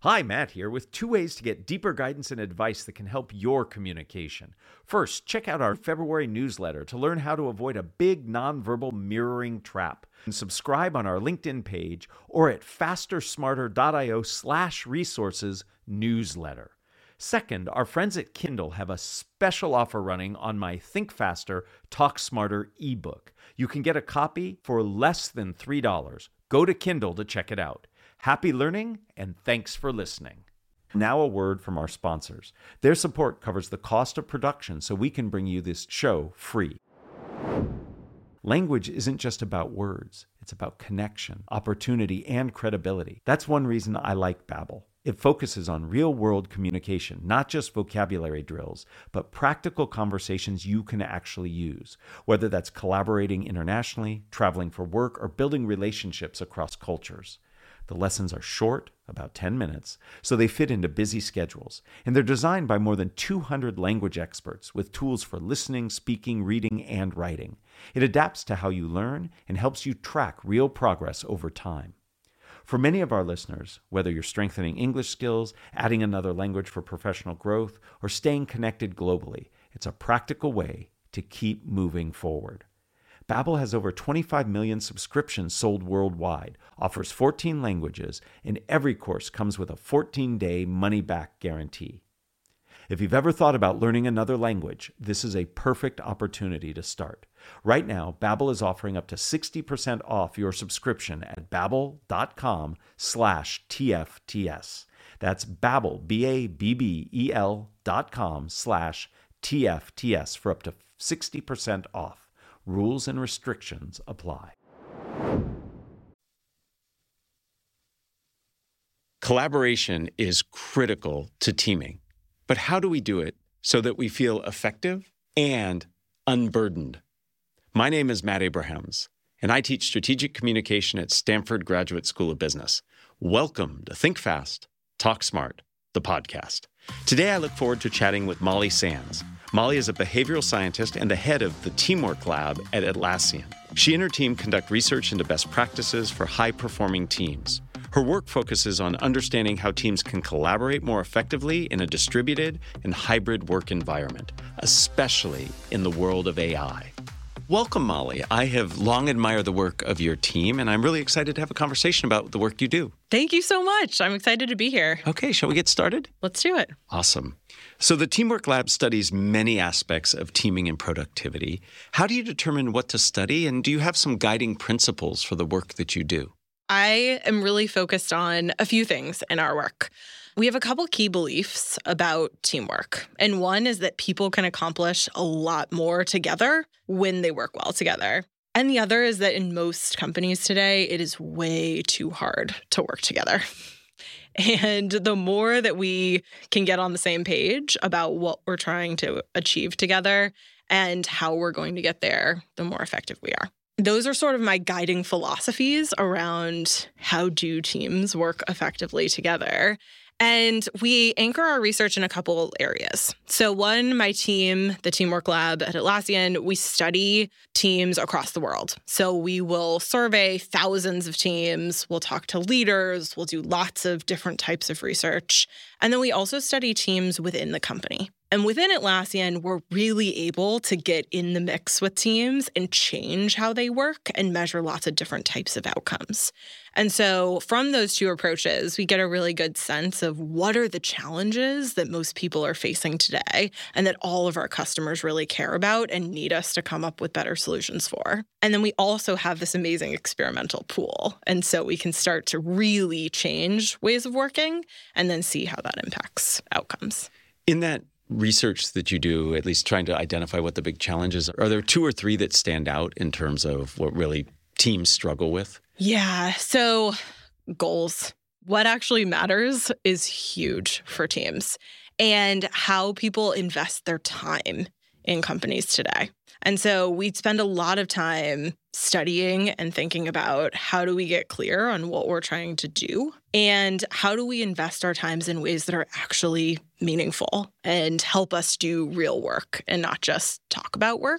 Hi, Matt here with 2 ways to get deeper guidance and advice that can help your communication. First, check out our February newsletter to learn how to avoid a big nonverbal mirroring trap. And subscribe on our LinkedIn page or at fastersmarter.io/resources newsletter. Second, our friends at Kindle have a special offer running on my Think Faster, Talk Smarter ebook. You can get a copy for less than $3. Go to Kindle to check it out. Happy learning, and thanks for listening. Now a word from our sponsors. Their support covers the cost of production so we can bring you this show free. Language isn't just about words. It's about connection, opportunity, and credibility. That's one reason I like Babbel. It focuses on real-world communication, not just vocabulary drills, but practical conversations you can actually use, whether that's collaborating internationally, traveling for work, or building relationships across cultures. The lessons are short, about 10 minutes, so they fit into busy schedules, and they're designed by more than 200 language experts with tools for listening, speaking, reading, and writing. It adapts to how you learn and helps you track real progress over time. For many of our listeners, whether you're strengthening English skills, adding another language for professional growth, or staying connected globally, it's a practical way to keep moving forward. Babbel has over 25 million subscriptions sold worldwide, offers 14 languages, and every course comes with a 14-day money-back guarantee. If you've ever thought about learning another language, this is a perfect opportunity to start. Right now, Babbel is offering up to 60% off your subscription at babbel.com/TFTS. That's Babbel, BABBEL.com/TFTS for up to 60% off. Rules and restrictions apply. Collaboration is critical to teaming. But how do we do it so that we feel effective and unburdened? My name is Matt Abrahams, and I teach strategic communication at Stanford Graduate School of Business. Welcome to Think Fast, Talk Smart, the podcast. Today, I look forward to chatting with Molly Sands. Molly is a behavioral scientist and the head of the Teamwork Lab at Atlassian. She and her team conduct research into best practices for high-performing teams. Her work focuses on understanding how teams can collaborate more effectively in a distributed and hybrid work environment, especially in the world of AI. Welcome, Molly. I have long admired the work of your team, and I'm really excited to have a conversation about the work you do. Thank you so much. I'm excited to be here. Okay, shall we get started? Let's do it. Awesome. So the Teamwork Lab studies many aspects of teaming and productivity. How do you determine what to study, and do you have some guiding principles for the work that you do? I am really focused on a few things in our work. We have a couple key beliefs about teamwork. And one is that people can accomplish a lot more together when they work well together. And the other is that in most companies today, it is way too hard to work together. And the more that we can get on the same page about what we're trying to achieve together and how we're going to get there, the more effective we are. Those are sort of my guiding philosophies around how do teams work effectively together. And we anchor our research in a couple areas. So one, my team, the Teamwork Lab at Atlassian, we study teams across the world. So we will survey thousands of teams, we'll talk to leaders, we'll do lots of different types of research. And then we also study teams within the company. And within Atlassian, we're really able to get in the mix with teams and change how they work and measure lots of different types of outcomes. And so from those two approaches, we get a really good sense of what are the challenges that most people are facing today and that all of our customers really care about and need us to come up with better solutions for. And then we also have this amazing experimental pool. And so we can start to really change ways of working and then see how that impacts outcomes. In that research that you do, at least trying to identify what the big challenges are there 2 or 3 that stand out in terms of what really teams struggle with? Yeah. So goals. What actually matters is huge for teams and how people invest their time in companies today. And so we spend a lot of time studying and thinking about how do we get clear on what we're trying to do and how do we invest our times in ways that are actually meaningful and help us do real work and not just talk about work.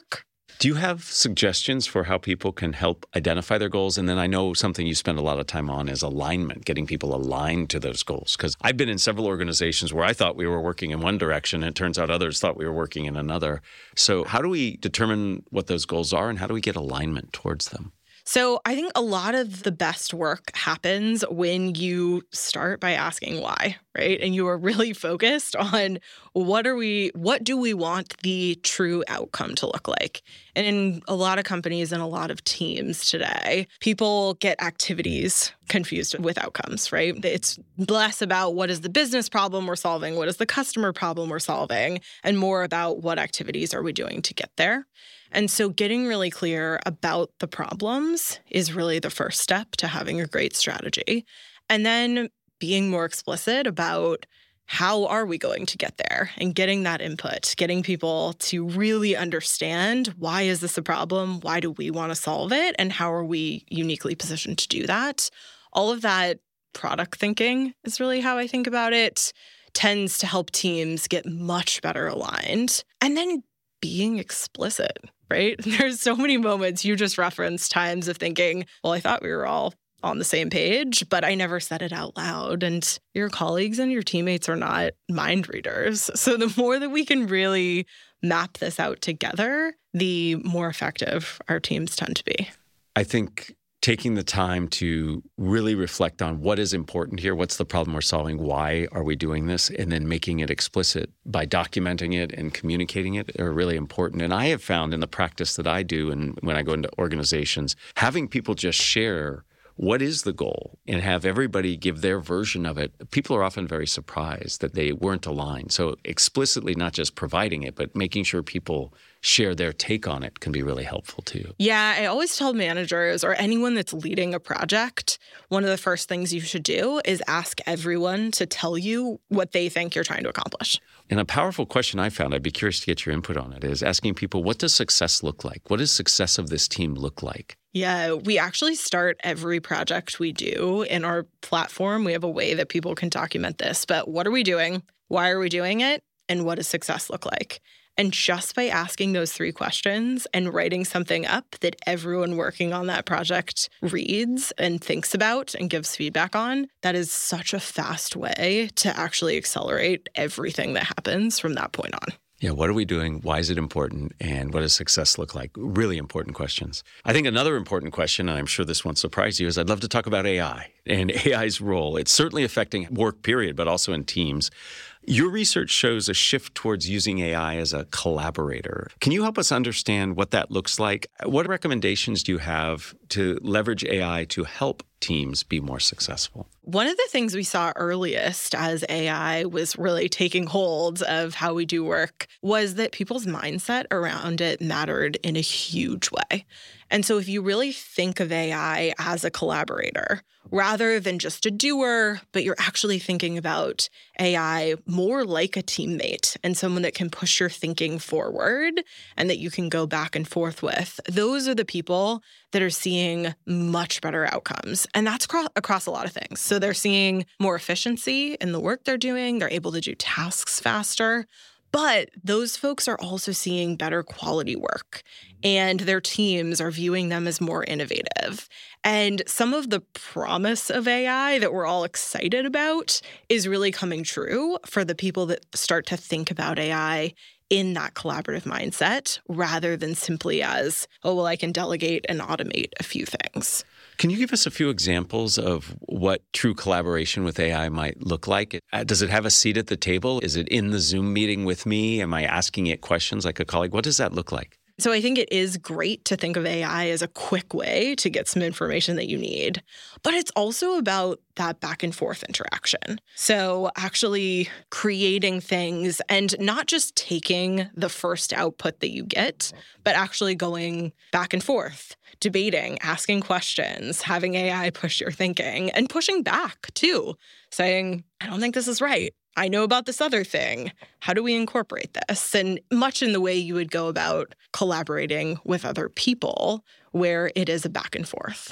Do you have suggestions for how people can help identify their goals? And then I know something you spend a lot of time on is alignment, getting people aligned to those goals. Because I've been in several organizations where I thought we were working in one direction, and it turns out others thought we were working in another. So how do we determine what those goals are, and how do we get alignment towards them? So I think a lot of the best work happens when you start by asking why, right? And you are really focused on what do we want the true outcome to look like? And in a lot of companies and a lot of teams today, people get activities confused with outcomes, right? It's less about what is the business problem we're solving, what is the customer problem we're solving, and more about what activities are we doing to get there. And so getting really clear about the problems is really the first step to having a great strategy. And then being more explicit about how are we going to get there and getting that input, getting people to really understand why is this a problem, why do we want to solve it, and how are we uniquely positioned to do that. All of that product thinking is really how I think about it, tends to help teams get much better aligned. And then being explicit, right? There's so many moments you just referenced times of thinking, well, I thought we were all on the same page, but I never said it out loud. And your colleagues and your teammates are not mind readers. So the more that we can really map this out together, the more effective our teams tend to be. I think taking the time to really reflect on what is important here, what's the problem we're solving, why are we doing this, and then making it explicit by documenting it and communicating it are really important. And I have found in the practice that I do and when I go into organizations, having people just share what is the goal and have everybody give their version of it, people are often very surprised that they weren't aligned. So explicitly not just providing it, but making sure people share their take on it can be really helpful too. Yeah, I always tell managers or anyone that's leading a project, one of the first things you should do is ask everyone to tell you what they think you're trying to accomplish. And a powerful question I found, I'd be curious to get your input on it, is asking people, what does success look like? What does success of this team look like? Yeah, we actually start every project we do in our platform. We have a way that people can document this. But what are we doing? Why are we doing it? And what does success look like? And just by asking those three questions and writing something up that everyone working on that project reads and thinks about and gives feedback on, that is such a fast way to actually accelerate everything that happens from that point on. Yeah, what are we doing? Why is it important? And what does success look like? Really important questions. I think another important question, and I'm sure this won't surprise you, is I'd love to talk about AI and AI's role. It's certainly affecting work, period, but also in teams. Your research shows a shift towards using AI as a collaborator. Can you help us understand what that looks like? What recommendations do you have to leverage AI to help teams be more successful? One of the things we saw earliest as AI was really taking hold of how we do work was that people's mindset around it mattered in a huge way. And so if you really think of AI as a collaborator, rather than just a doer, but you're actually thinking about AI more like a teammate and someone that can push your thinking forward and that you can go back and forth with, those are the people that are seeing much better outcomes. And that's across a lot of things. So they're seeing more efficiency in the work they're doing. They're able to do tasks faster. But those folks are also seeing better quality work, and their teams are viewing them as more innovative. And some of the promise of AI that we're all excited about is really coming true for the people that start to think about AI in that collaborative mindset rather than simply as, oh, well, I can delegate and automate a few things. Can you give us a few examples of what true collaboration with AI might look like? Does it have a seat at the table? Is it in the Zoom meeting with me? Am I asking it questions like a colleague? What does that look like? So I think it is great to think of AI as a quick way to get some information that you need, but it's also about that back and forth interaction. So actually creating things and not just taking the first output that you get, but actually going back and forth, debating, asking questions, having AI push your thinking and pushing back too, saying, I don't think this is right. I know about this other thing. How do we incorporate this? And much in the way you would go about collaborating with other people, where it is a back and forth.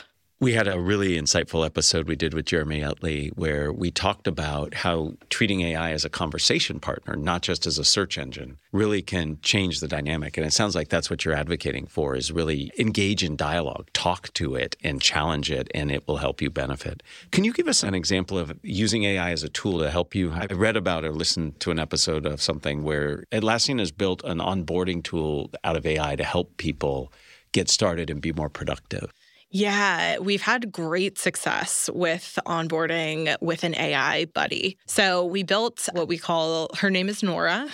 We had a really insightful episode we did with Jeremy Utley where we talked about how treating AI as a conversation partner, not just as a search engine, really can change the dynamic. And it sounds like that's what you're advocating for, is really engage in dialogue, talk to it and challenge it, and it will help you benefit. Can you give us an example of using AI as a tool to help you? I read about or listened to an episode of something where Atlassian has built an onboarding tool out of AI to help people get started and be more productive. Yeah, we've had great success with onboarding with an AI buddy. So we built what we call, her name is Nora,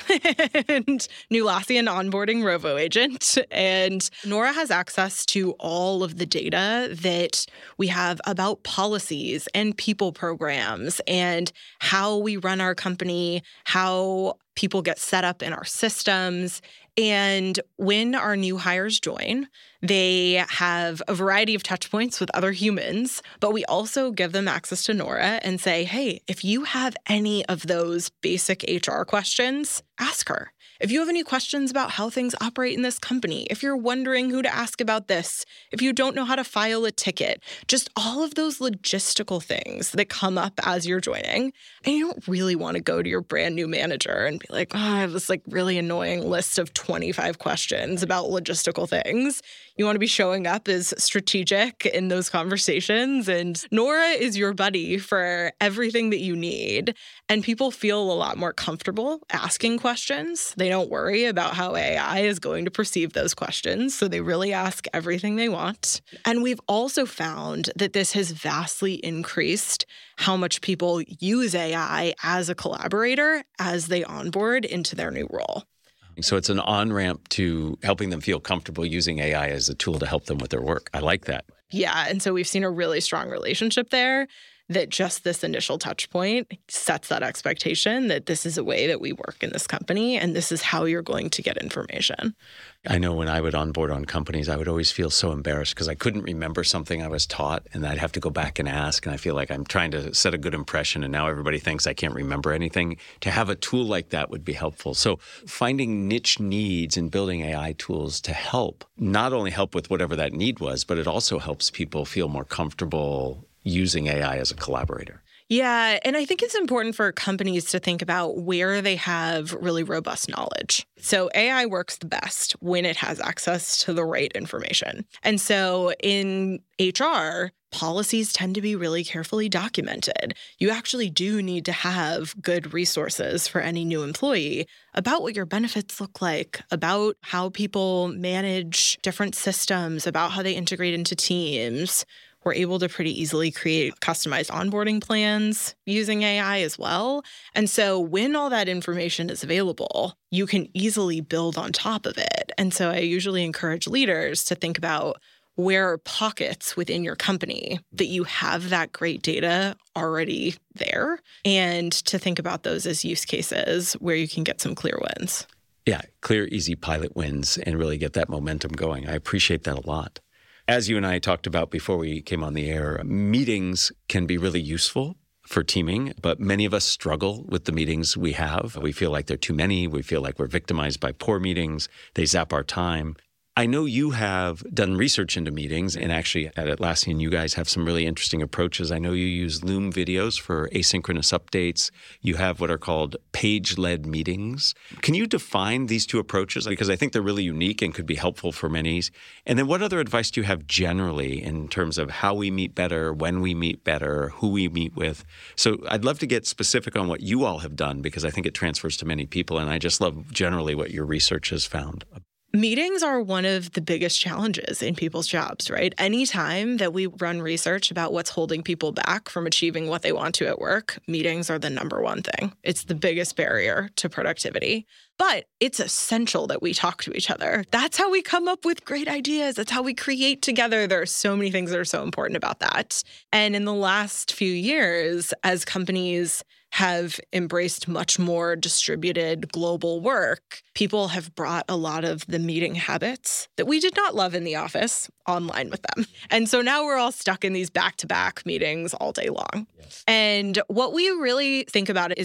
and Atlassian Onboarding Robo Agent. And Nora has access to all of the data that we have about policies and people programs and how we run our company, how people get set up in our systems. And when our new hires join, they have a variety of touch points with other humans, but we also give them access to Nora and say, hey, if you have any of those basic HR questions, ask her. If you have any questions about how things operate in this company, if you're wondering who to ask about this, if you don't know how to file a ticket, just all of those logistical things that come up as you're joining. And you don't really want to go to your brand new manager and be like, oh, I have this really annoying list of 25 questions about logistical things. You want to be showing up as strategic in those conversations. And Nora is your buddy for everything that you need. And people feel a lot more comfortable asking questions. They don't worry about how AI is going to perceive those questions. So they really ask everything they want. And we've also found that this has vastly increased how much people use AI as a collaborator as they onboard into their new role. So it's an on-ramp to helping them feel comfortable using AI as a tool to help them with their work. I like that. Yeah. And so we've seen a really strong relationship there, that just this initial touch point sets that expectation that this is a way that we work in this company and this is how you're going to get information. I know when I would onboard on companies, I would always feel so embarrassed because I couldn't remember something I was taught and I'd have to go back and ask. And I feel like I'm trying to set a good impression and now everybody thinks I can't remember anything. To have a tool like that would be helpful. So finding niche needs and building AI tools to help, not only help with whatever that need was, but it also helps people feel more comfortable using AI as a collaborator. Yeah, and I think it's important for companies to think about where they have really robust knowledge. So AI works the best when it has access to the right information. And so in HR, policies tend to be really carefully documented. You actually do need to have good resources for any new employee about what your benefits look like, about how people manage different systems, about how they integrate into teams. We're able to pretty easily create customized onboarding plans using AI as well. And so when all that information is available, you can easily build on top of it. And so I usually encourage leaders to think about where are pockets within your company that you have that great data already there, and to think about those as use cases where you can get some clear wins. Yeah, clear, easy pilot wins and really get that momentum going. I appreciate that a lot. As you and I talked about before we came on the air, meetings can be really useful for teaming, but many of us struggle with the meetings we have. We feel like they're too many. We feel like we're victimized by poor meetings. They zap our time. I know you have done research into meetings, and actually at Atlassian, you guys have some really interesting approaches. I know you use Loom videos for asynchronous updates. You have what are called page-led meetings. Can you define these two approaches? Because I think they're really unique and could be helpful for many. And then what other advice do you have generally in terms of how we meet better, when we meet better, who we meet with? So I'd love to get specific on what you all have done, because I think it transfers to many people, and I just love generally what your research has found. Meetings are one of the biggest challenges in people's jobs, right? Anytime that we run research about what's holding people back from achieving what they want to at work, meetings are the number one thing. It's the biggest barrier to productivity. But it's essential that we talk to each other. That's how we come up with great ideas. That's how we create together. There are so many things that are so important about that. And in the last few years, as companies have embraced much more distributed global work, people have brought a lot of the meeting habits that we did not love in the office online with them. And so now we're all stuck in these back-to-back meetings all day long. Yes. And what we really think about is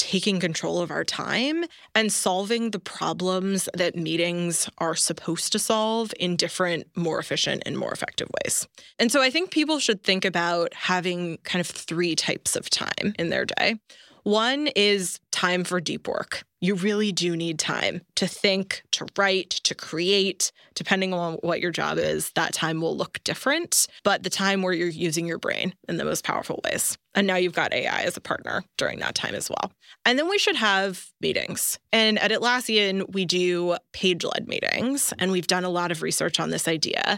taking control of our time and solving the problems that meetings are supposed to solve in different, more efficient and more effective ways. And so I think people should think about having kind of 3 types of time in their day. One is time for deep work. You really do need time to think, to write, to create. Depending on what your job is, that time will look different, but the time where you're using your brain in the most powerful ways. And now you've got AI as a partner during that time as well. And then we should have meetings. And at Atlassian, we do page-led meetings, and we've done a lot of research on this idea.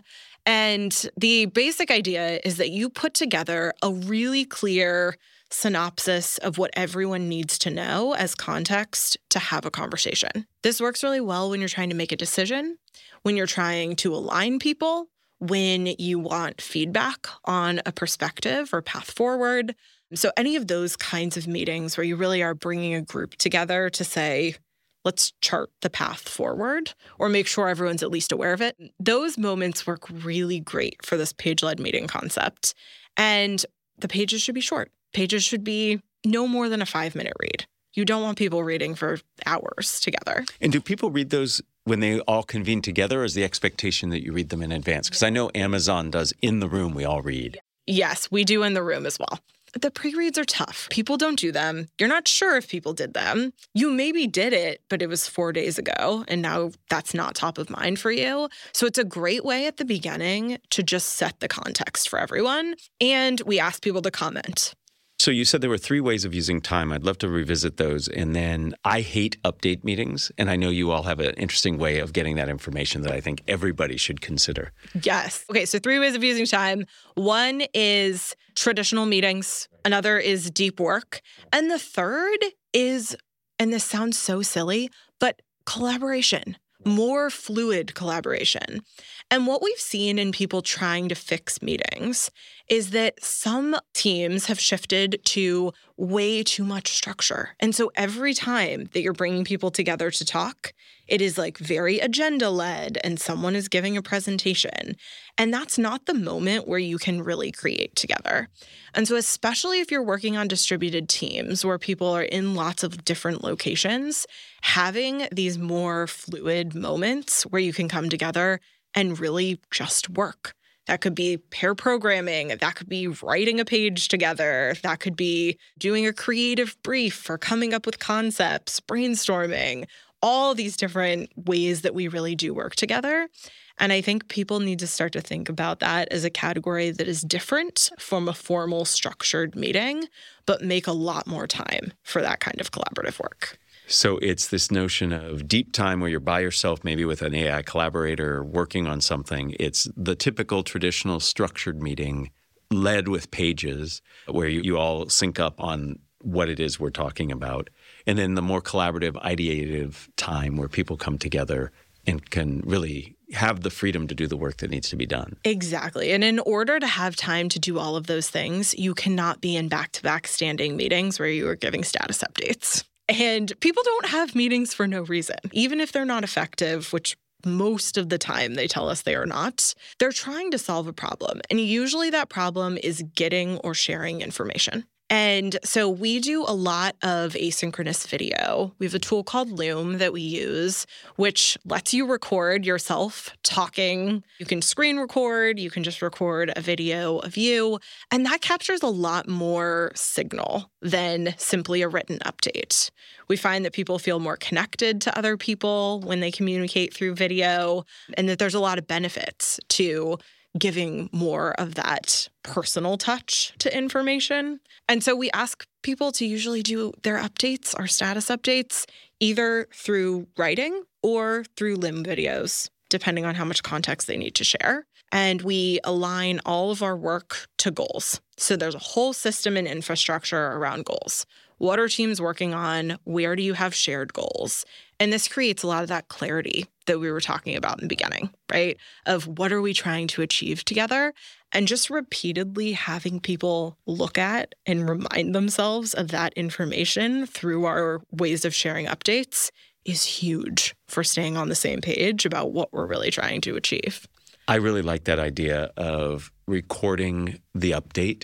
And the basic idea is that you put together a really clear synopsis of what everyone needs to know as context to have a conversation. This works really well when you're trying to make a decision, when you're trying to align people, when you want feedback on a perspective or path forward. So any of those kinds of meetings where you really are bringing a group together to say, let's chart the path forward or make sure everyone's at least aware of it. Those moments work really great for this page-led meeting concept. And the pages should be short. Pages should be no more than a 5-minute read. You don't want people reading for hours together. And do people read those when they all convene together, or is the expectation that you read them in advance? Because I know Amazon does in the room, we all read. Yes, we do in the room as well. The pre-reads are tough. People don't do them. You're not sure if people did them. You maybe did it, but it was 4 days ago, and now that's not top of mind for you. So it's a great way at the beginning to just set the context for everyone. And we ask people to comment. So you said there were 3 ways of using time. I'd love to revisit those. And then I hate update meetings. And I know you all have an interesting way of getting that information that I think everybody should consider. Yes. Okay, so 3 ways of using time. One is traditional meetings. Another is deep work. And the third is, and this sounds so silly, but collaboration. More fluid collaboration. And what we've seen in people trying to fix meetings is that some teams have shifted to way too much structure. And so every time that you're bringing people together to talk, it is like very agenda-led and someone is giving a presentation. And that's not the moment where you can really create together. And so especially if you're working on distributed teams where people are in lots of different locations, having these more fluid moments where you can come together and really just work. That could be pair programming. That could be writing a page together. That could be doing a creative brief or coming up with concepts, brainstorming, all these different ways that we really do work together. And I think people need to start to think about that as a category that is different from a formal structured meeting, but make a lot more time for that kind of collaborative work. So it's this notion of deep time where you're by yourself, maybe with an AI collaborator working on something. It's the typical traditional structured meeting led with pages where you all sync up on what it is we're talking about. And then the more collaborative, ideative time where people come together and can really have the freedom to do the work that needs to be done. Exactly. And in order to have time to do all of those things, you cannot be in back-to-back standing meetings where you are giving status updates. And people don't have meetings for no reason. Even if they're not effective, which most of the time they tell us they are not, they're trying to solve a problem. And usually that problem is getting or sharing information. And so we do a lot of asynchronous video. We have a tool called Loom that we use, which lets you record yourself talking. You can screen record, you can just record a video of you, and that captures a lot more signal than simply a written update. We find that people feel more connected to other people when they communicate through video, and that there's a lot of benefits to giving more of that personal touch to information. And so we ask people to usually do their updates, our status updates, either through writing or through Loom videos, depending on how much context they need to share. And we align all of our work to goals. So there's a whole system and infrastructure around goals. What are teams working on? Where do you have shared goals? And this creates a lot of that clarity that we were talking about in the beginning, right? Of what are we trying to achieve together? And just repeatedly having people look at and remind themselves of that information through our ways of sharing updates is huge for staying on the same page about what we're really trying to achieve. I really like that idea of recording the update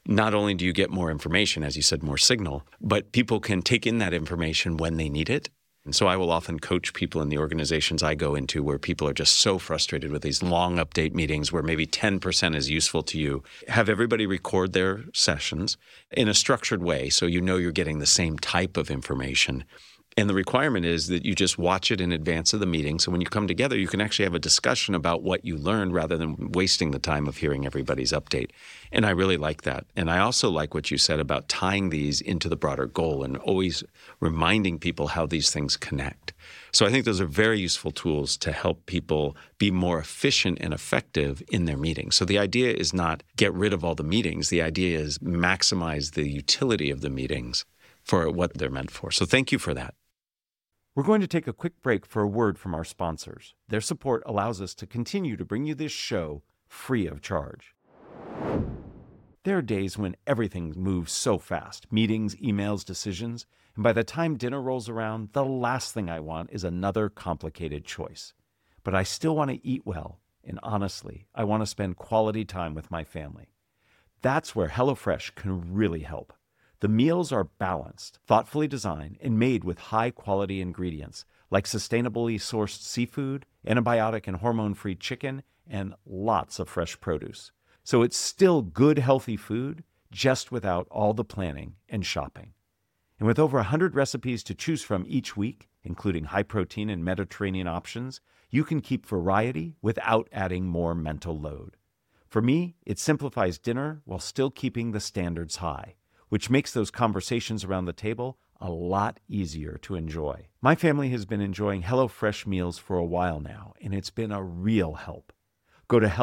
not only do you get more information, as you said, more signal, but people can take in that information when they need it. And so I will often coach people in the organizations I go into where people are just so frustrated with these long update meetings where maybe 10% is useful to you. Have everybody record their sessions in a structured way so you know you're getting the same type of information. And the requirement is that you just watch it in advance of the meeting. So when you come together, you can actually have a discussion about what you learned rather than wasting the time of hearing everybody's update. And I really like that. And I also like what you said about tying these into the broader goal and always reminding people how these things connect. So I think those are very useful tools to help people be more efficient and effective in their meetings. So the idea is not get rid of all the meetings. The idea is maximize the utility of the meetings for what they're meant for. So thank you for that. We're going to take a quick break for a word from our sponsors. Their support allows us to continue to bring you this show free of charge. There are days when everything moves so fast, meetings, emails, decisions, and by the time dinner rolls around, the last thing I want is another complicated choice. But I still want to eat well, and honestly, I want to spend quality time with my family. That's where HelloFresh can really help. The meals are balanced, thoughtfully designed, and made with high-quality ingredients like sustainably sourced seafood, antibiotic and hormone-free chicken, and lots of fresh produce. So it's still good, healthy food, just without all the planning and shopping. And with over 100 recipes to choose from each week, including high-protein and Mediterranean options, you can keep variety without adding more mental load. For me, it simplifies dinner while still keeping the standards high, which makes those conversations around the table a lot easier to enjoy. My family has been enjoying HelloFresh meals for a while now, and it's been a real help. Go to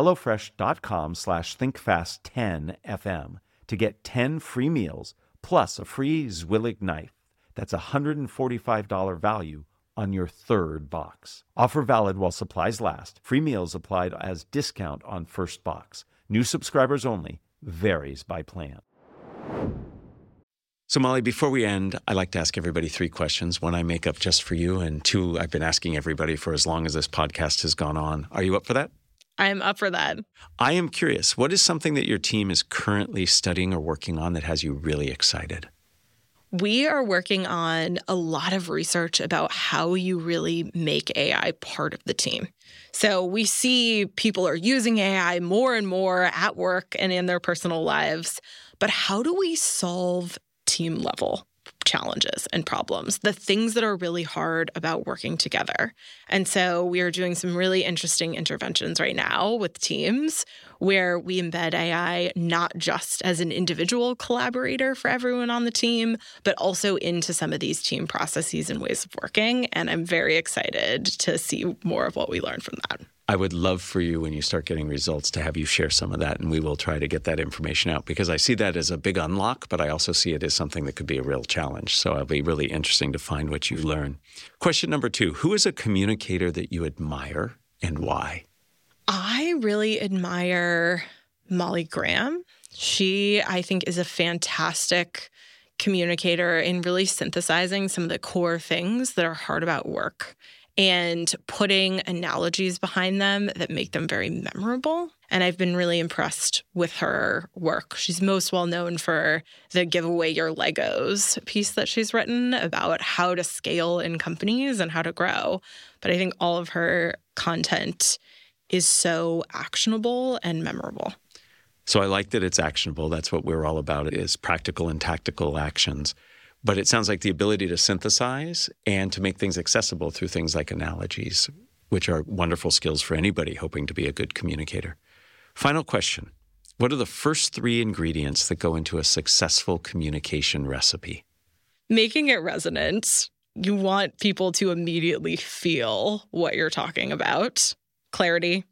HelloFresh.com/ThinkFast10FM to get 10 free meals plus a free Zwillig knife. That's a $145 value on your third box. Offer valid while supplies last. Free meals applied as discount on first box. New subscribers only. Varies by plan. So Molly, before we end, I like to ask everybody 3 questions. 1 I make up just for you, and 2 I've been asking everybody for as long as this podcast has gone on. Are you up for that? I'm up for that. I am curious, what is something that your team is currently studying or working on that has you really excited? We are working on a lot of research about how you really make AI part of the team. So we see people are using AI more and more at work and in their personal lives. But how do we solve team level challenges and problems, the things that are really hard about working together? And so we are doing some really interesting interventions right now with teams where we embed AI not just as an individual collaborator for everyone on the team, but also into some of these team processes and ways of working. And I'm very excited to see more of what we learn from that. I would love for you, when you start getting results, to have you share some of that, and we will try to get that information out, because I see that as a big unlock, but I also see it as something that could be a real challenge. So it'll be really interesting to find what you learn. Question number 2, who is a communicator that you admire and why? I really admire Molly Graham. She, I think, is a fantastic communicator in really synthesizing some of the core things that are hard about work and putting analogies behind them that make them very memorable. And I've been really impressed with her work. She's most well known for the Give Away Your Legos piece that she's written about how to scale in companies and how to grow. But I think all of her content is so actionable and memorable. So I like that it's actionable. That's what we're all about, is practical and tactical actions. But it sounds like the ability to synthesize and to make things accessible through things like analogies, which are wonderful skills for anybody hoping to be a good communicator. Final question. What are the first 3 ingredients that go into a successful communication recipe? Making it resonant. You want people to immediately feel what you're talking about. Clarity.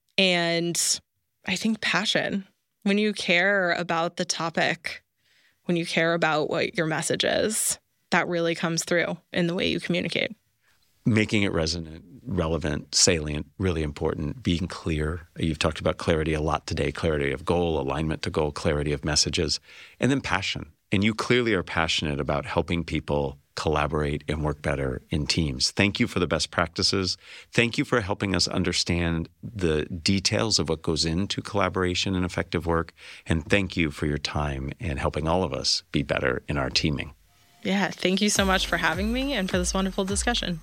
And I think passion. When you care about the topic, when you care about what your message is, that really comes through in the way you communicate. Making it resonant, relevant, salient, really important. Being clear. You've talked about clarity a lot today, clarity of goal, alignment to goal, clarity of messages, and then passion. And you clearly are passionate about helping people collaborate and work better in teams. Thank you for the best practices. Thank you for helping us understand the details of what goes into collaboration and effective work. And thank you for your time and helping all of us be better in our teaming. Yeah, thank you so much for having me and for this wonderful discussion.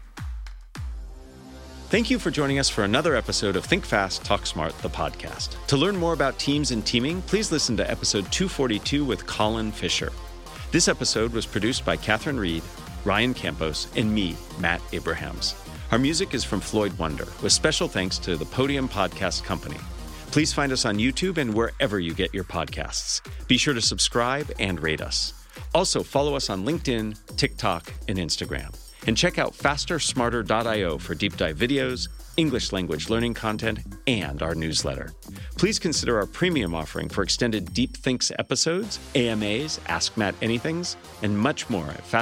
Thank you for joining us for another episode of Think Fast, Talk Smart, the podcast. To learn more about teams and teaming, please listen to episode 242 with Colin Fisher. This episode was produced by Catherine Reed, Ryan Campos, and me, Matt Abrahams. Our music is from Floyd Wonder, with special thanks to the Podium Podcast Company. Please find us on YouTube and wherever you get your podcasts. Be sure to subscribe and rate us. Also, follow us on LinkedIn, TikTok, and Instagram. And check out fastersmarter.io for deep dive videos, English language learning content, and our newsletter. Please consider our premium offering for extended Deep Thinks episodes, AMAs, Ask Matt Anythings, and much more at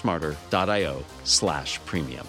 fastersmarter.io/premium.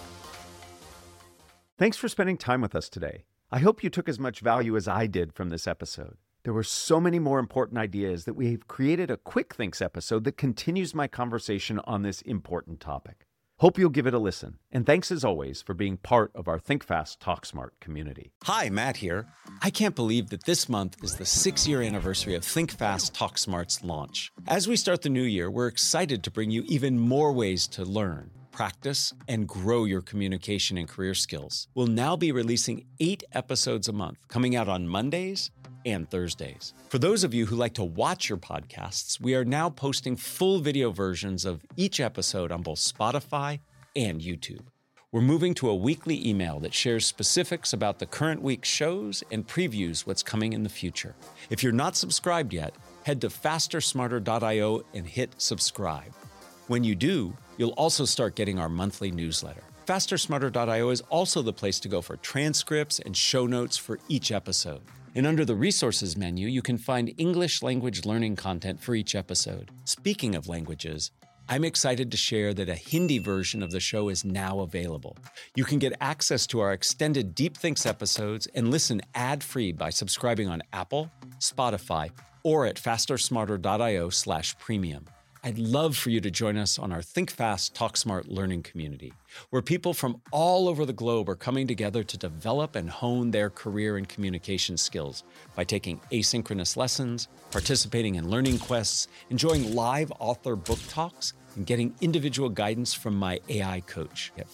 Thanks for spending time with us today. I hope you took as much value as I did from this episode. There were so many more important ideas that we've created a Quick Thinks episode that continues my conversation on this important topic. Hope you'll give it a listen. And thanks as always for being part of our Think Fast, Talk Smart community. Hi, Matt here. I can't believe that this month is the 6-year anniversary of Think Fast, Talk Smart's launch. As we start the new year, we're excited to bring you even more ways to learn, practice, and grow your communication and career skills. We'll now be releasing 8 episodes a month, coming out on Mondays and Thursdays. For those of you who like to watch your podcasts, we are now posting full video versions of each episode on both Spotify and YouTube. We're moving to a weekly email that shares specifics about the current week's shows and previews what's coming in the future. If you're not subscribed yet, head to fastersmarter.io and hit subscribe. When you do, you'll also start getting our monthly newsletter. Fastersmarter.io is also the place to go for transcripts and show notes for each episode. And under the resources menu, you can find English language learning content for each episode. Speaking of languages, I'm excited to share that a Hindi version of the show is now available. You can get access to our extended Deep Thinks episodes and listen ad-free by subscribing on Apple, Spotify, or at fastersmarter.io/premium. I'd love for you to join us on our Think Fast, Talk Smart learning community, where people from all over the globe are coming together to develop and hone their career and communication skills by taking asynchronous lessons, participating in learning quests, enjoying live author book talks, and getting individual guidance from my AI coach at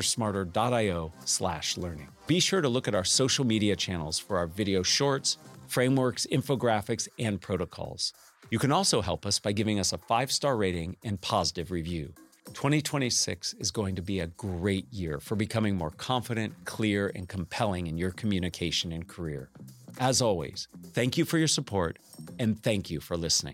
fastersmarter.io/learning. Be sure to look at our social media channels for our video shorts, frameworks, infographics, and protocols. You can also help us by giving us a 5-star rating and positive review. 2026 is going to be a great year for becoming more confident, clear, and compelling in your communication and career. As always, thank you for your support, and thank you for listening.